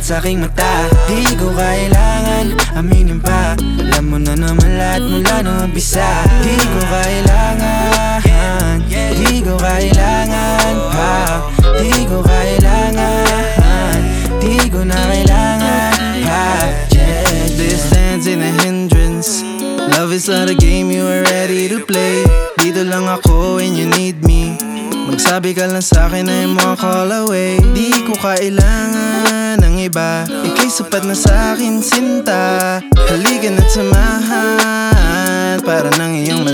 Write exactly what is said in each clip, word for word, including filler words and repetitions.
lahat sa aking mata. Di ko kailangan aminin pa, alam mo na naman lahat mula nung umpisa. Di ko kailangan, di ko kailangan pa, di ko kailangan, di ko na kailangan pa. Yeah. Distance in a hindrance, love is not a game you are ready to play. Dito lang ako when you need me, magsabi ka lang sa'kin na I'm one call away. Di ko kailangan ng iba, ika'y sapat na sa'kin sinta. Halika na't samahan para nang iyong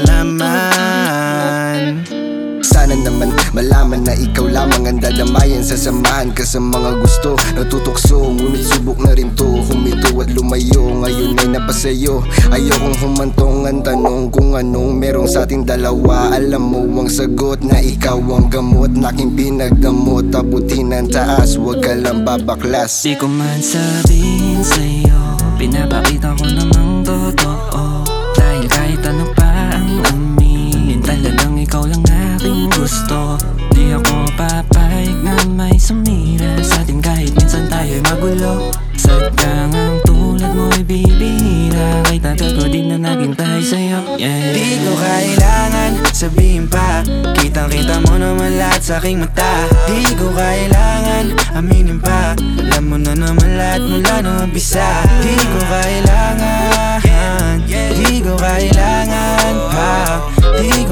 malaman. Sana naman malaman na ikaw lamang ang dadamayan. Sasamahan ka sa mga gusto natutokso, ngunit subok na rin to humito at lumayo. Ngayon ay napasayo, ayokong humantong ang tanong kung anong merong sa ating dalawa. Alam mo ang sagot na ikaw ang gamot na aking pinagdamot. Abutin ng taas, wag ka lang babaklas. Di ko man sabihin sa'yo, pinapakita ko namang totoo. Dahil kahit ano pa ang amin, talagang ikaw lang aking gusto. Di ako papayag na may sumira sa atin kahit minsan tayo'y magulo. Sadyang ang tulad mo'y bibihira, kay tagal ko din na naghintay sa'yo, yeah. Di ko kailangan sabihin pa, kitang kita mo naman lahat sa aking mata. Di ko kailangan aminin pa, alam mo na naman lahat mula nung umpisa. Di ko kailangan, di ko kailangan pa, di ko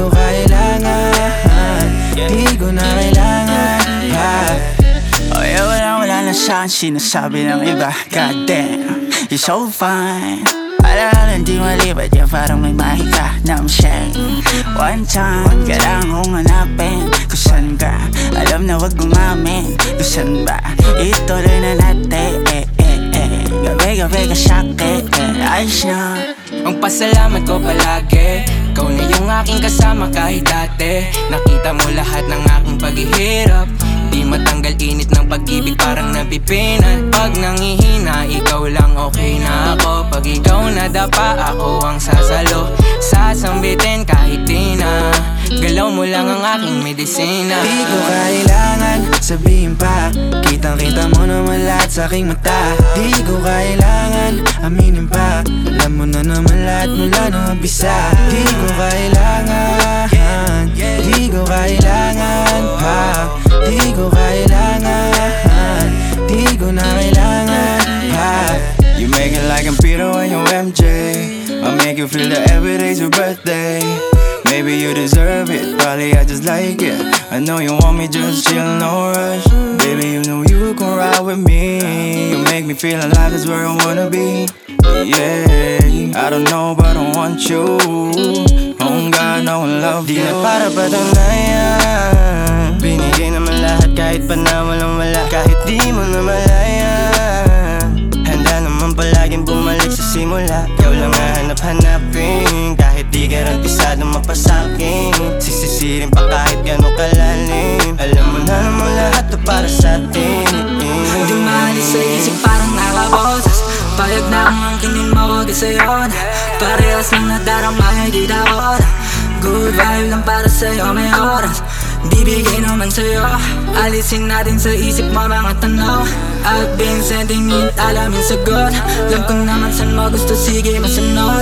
kailangan, di ko na kailangan pa. Oh yeah, wala wala na siyang sinasabi ng iba. God damn, you're so fine. Alala hindi mali, ba't yan parang may mahika na shame. One time, kailangan kong hanapin kung saan ka. Alam na wag gumamin kung saan ba. Ituloy na natin, eh, eh, eh. Gabi-gabi ka siyake, eh, ayos na. Ang pasalamat ko palagi, ikaw na yung aking kasama kahit dati. Nakita mo lahat ng aking paghihirap, di matanggal init ng pag-ibig parang napipinat. Pag nangihina, ikaw lang okay na ako. Pag ikaw nadapa, ako ang sasalo. Sasambitin kahit di na, galaw mo lang ang aking medisina. Di ko kailangan sabihin pa, kitang kita mo naman lahat sa aking mata. Di ko kailangan aminin pa, alam mo na naman lahat mula nung umpisa. Di ko kailangan, di ko kailangan pa, di ko kailangan, di ko na kailangan pa. You make it like I'm Peter when you're M J. I make you feel that every day's your birthday. Maybe you deserve it, probably I just like it. I know you want me, just chill, no rush. Baby, you know you can ride with me. You make me feel alive, that's where I wanna be. Yeah, I don't know but I want you. Oh God, no one love you. Di na para patunayan, binigay naman lahat kahit pa na walang wala. Kahit di mo na malayan, handa naman palaging bumalik sa simula. Ikaw lang hahanap-hanapin, kahit di garantisado mapasakin. Sisisirin pa kahit gano'ng kalalim, alam mo na naman lahat to para sa atin. Di maalis sa isip parang nakaboses, payag na ang angkinin mo wag sa'yo na. Parehas lang nadarama hindi dapat. Good vibe lang para sa'yo may oras, bibigay naman sa'yo. Alisin natin sa isip mo mga tanong. I've been sending it, alamin sagot. Alam ko naman saan mo gusto, sige masunod.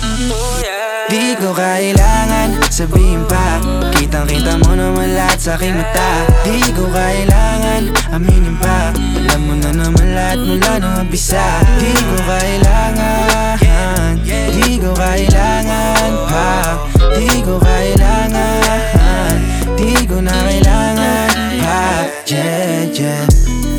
Di ko kailangan sabihin pa, kitang kita mo naman lahat sa aking mata. Di ko kailangan aminin pa, alam mo na naman lahat mula nung umpisa. Di ko kailangan, di ko kailangan pa, di ko kailangan, di ko na kailangan pa. Yeah, yeah.